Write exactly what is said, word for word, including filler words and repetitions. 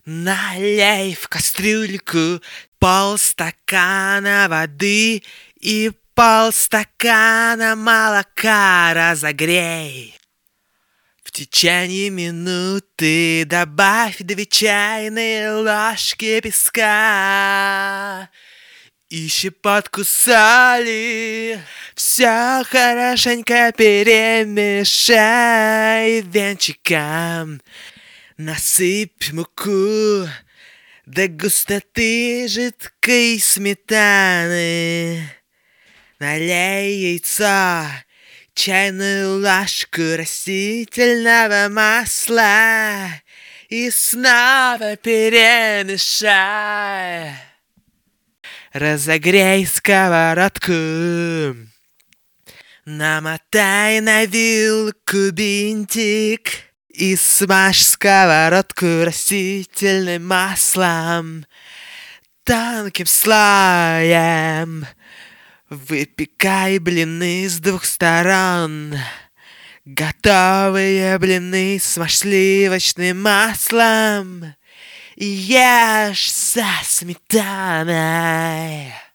Налей в кастрюльку полстакана воды и полстакана молока разогрей. В течение минуты добавь две чайные ложки песка и щепотку соли. Все хорошенько перемешай венчиком. Насыпь муку до густоты жидкой сметаны. Налей яйцо, чайную ложку растительного масла и снова перемешай. Разогрей сковородку, намотай на вилку бинтик и смажь сковородку растительным маслом тонким слоем. Выпекай блины с двух сторон. Готовые блины смажь сливочным маслом и ешь со сметаной.